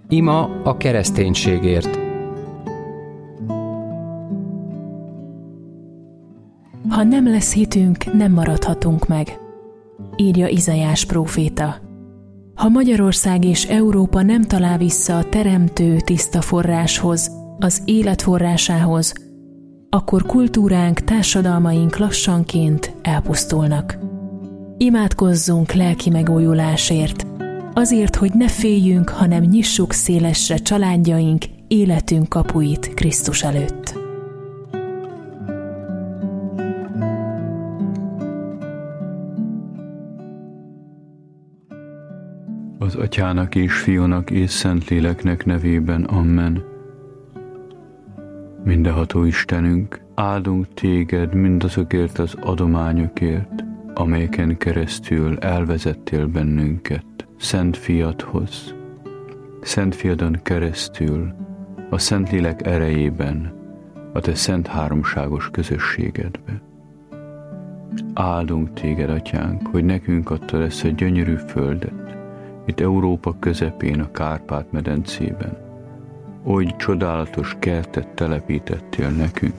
Ima a kereszténységért. Ha nem lesz hitünk, nem maradhatunk meg, írja Izaiás próféta. Ha Magyarország és Európa nem talál vissza a teremtő tiszta forráshoz, az élet forrásához, akkor kultúránk, társadalmaink lassanként elpusztulnak. Imádkozzunk lelki megújulásért, azért, hogy ne féljünk, hanem nyissuk szélesre családjaink, életünk kapuit Krisztus előtt. Az Atyának és Fiúnak és Szentléleknek nevében, amen. Mindenható Istenünk, áldunk téged mindazokért az adományokért, amelyeken keresztül elvezettél bennünket Szent Fiadhoz. Szent Fiadon keresztül, a Szentlélek erejében, a te szent háromságos közösségedbe. Áldunk téged, Atyánk, hogy nekünk adtad ezt a gyönyörű földet, itt Európa közepén, a Kárpát-medencében. Oly csodálatos kertet telepítettél nekünk.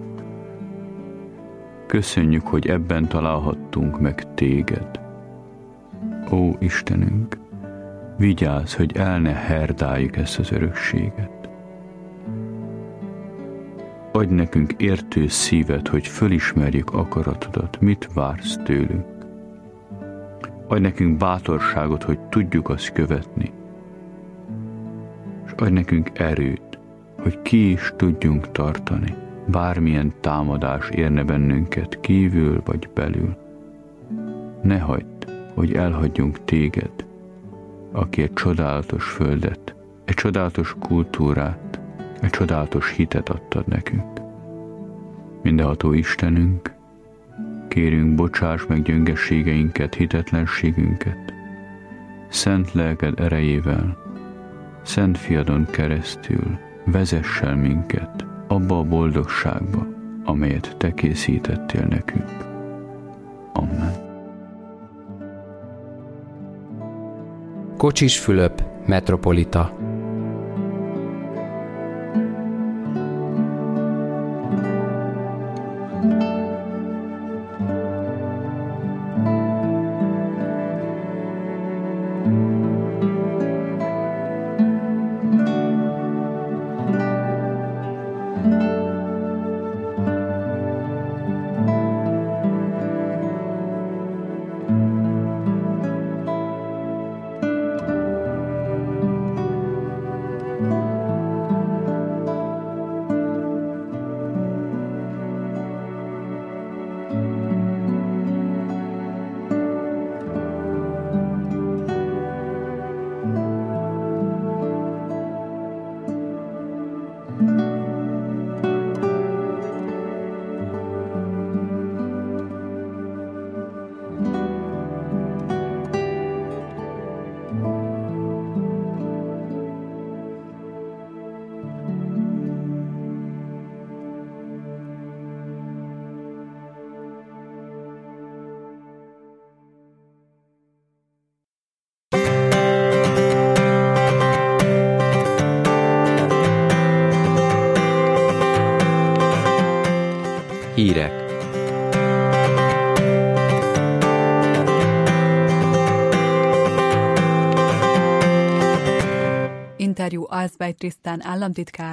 Köszönjük, hogy ebben találhattunk meg téged. Ó Istenünk, vigyázz, hogy el ne herdáljuk ezt az örökséget. Adj nekünk értő szívet, hogy fölismerjük akaratodat, mit vársz tőlünk. Adj nekünk bátorságot, hogy tudjuk azt követni. És adj nekünk erőt, hogy ki is tudjunk tartani, bármilyen támadás érne bennünket kívül vagy belül. Ne hagyd, hogy elhagyjunk téged, aki egy csodálatos földet, egy csodálatos kultúrát, egy csodálatos hitet adtad nekünk. Mindenható Istenünk, kérünk, bocsáss meg gyöngességeinket, hitetlenségünket, szent lelked erejével, Szent Fiadon keresztül vezess el minket abba a boldogságba, amelyet te készítettél nekünk. Amen. Kocsis Fülöp, metropolita. Hírek. Interjú Alsby Trisztán államtitkár